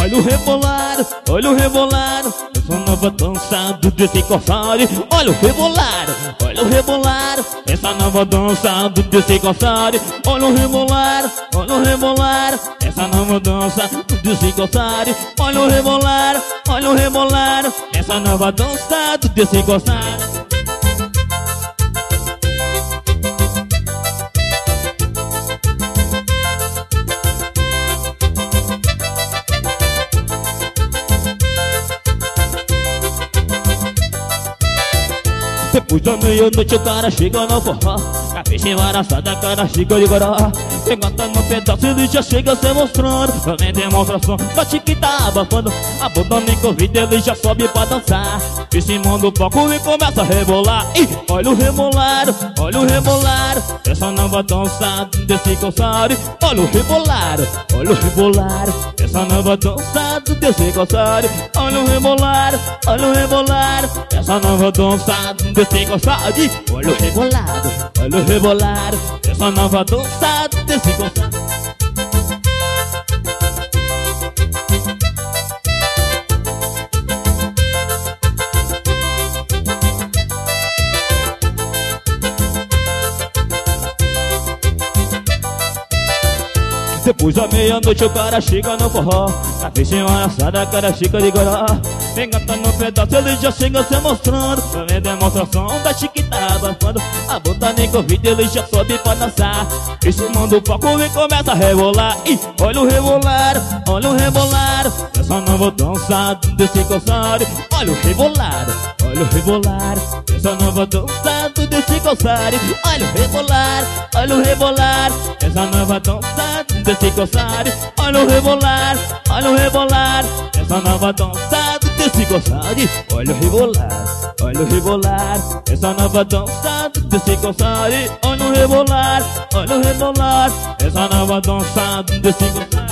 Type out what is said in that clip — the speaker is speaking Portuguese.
olha o rebolado, olha o rebolado, essa nova dança do desse corsari. Olha o rebolado, olha o rebolado, essa nova dança do desse corsari. Olha o rebolado, olha o rebolado, essa nova dança do desse corsari. Olha o rebolado, olha o rebolado, essa nova dança do desse corsari. Depois da meia-noite o cara chega no forró, cabeça embaraçada, cara chega de goró. Pegando no pedaço ele já chega se mostrando, fazendo demonstração, bate que tá abafando. A bunda nem convida, ele já sobe pra dançar. Em cima do palco e começa a rebolar. E olha o rebolado, olha o rebolado, essa nova dança desse corsari. Olha o rebolado, olha o rebolado, essa nova dança desse corsari. Olha o rebolado, olha o rebolado, essa nova dança desse corsari. Olha o rebolado, olha o rebolado, essa nova dança desse corsari. Depois da meia-noite o cara chega no forró, cabeça embaraçada, cara chega de goró. Pegando no pedaço ele já chega se mostrando, fazendo demonstração da chiquita abafando. A bunda nem convida, ele já sobe pra dançar. Em cima do palco e começa a rebolar. E olha o rebolado, olha o rebolado, essa nova dança desse corsari. Olha o rebolado, olha o rebolado, essa nova dança desse corsari. Olha o rebolado, olha o rebolado, essa nova dança desse corsari. Olha o rebolado, olha o rebolado, essa nova dança desse corsari. Olha o rebolado, olha o rebolado, essa nova dança desse corsari. Olha o rebolado, olha o rebolado, essa nova dança desse corsari.